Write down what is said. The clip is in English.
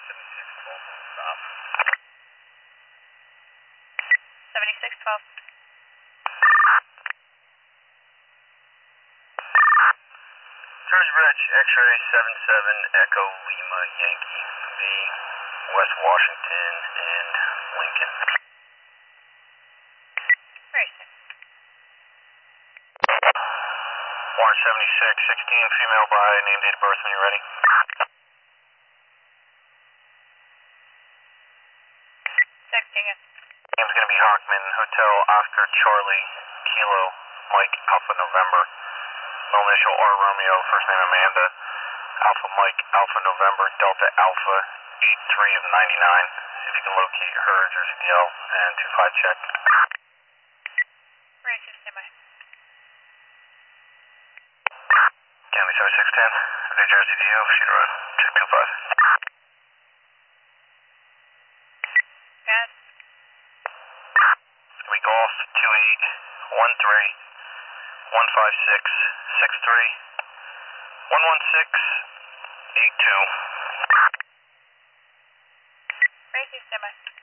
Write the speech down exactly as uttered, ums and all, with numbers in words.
seventy-six twelve on stop. seventy-six twelve. George Rich, X-ray seven seven Echo Lima Yankee V, West Washington and Lincoln. Where is it? one seventy-six sixteen, female by name, date of birth when you're ready. sixteen. Name's going to be Hockman, Hotel Oscar Charlie, Kilo, Mike Alpha November. Middle initial R Romeo, first name Amanda. Alpha Mike, Alpha November, Delta Alpha, eight three of ninety-nine. See if you can locate her, Jersey D L, and two five check. Where is it? Standby. County seventy-six ten, New Jersey D L, shoot run, check two five. Gas. We golf two eight one three one five six six three one one six eight two. Where is it? Standby.